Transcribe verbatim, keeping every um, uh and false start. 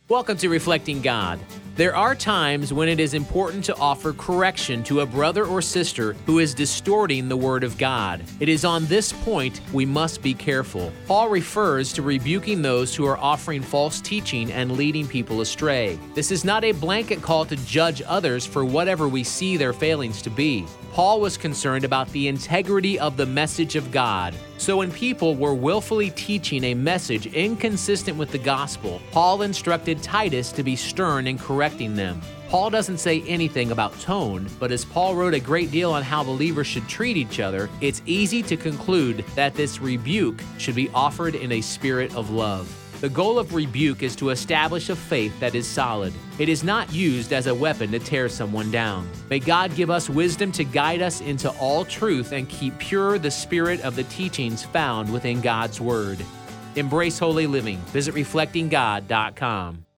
Welcome to Reflecting God. There are times when it is important to offer correction to a brother or sister who is distorting the Word of God. It is on this point we must be careful. Paul refers to rebuking those who are offering false teaching and leading people astray. This is not a blanket call to judge others for whatever we see their failings to be. Paul was concerned about the integrity of the message of God. So when people were willfully teaching a message inconsistent with the gospel, Paul instructed Titus to be stern in correcting them. Paul doesn't say anything about tone, but as Paul wrote a great deal on how believers should treat each other, it's easy to conclude that this rebuke should be offered in a spirit of love. The goal of rebuke is to establish a faith that is solid. It is not used as a weapon to tear someone down. May God give us wisdom to guide us into all truth and keep pure the spirit of the teachings found within God's Word. Embrace holy living. Visit reflecting god dot com.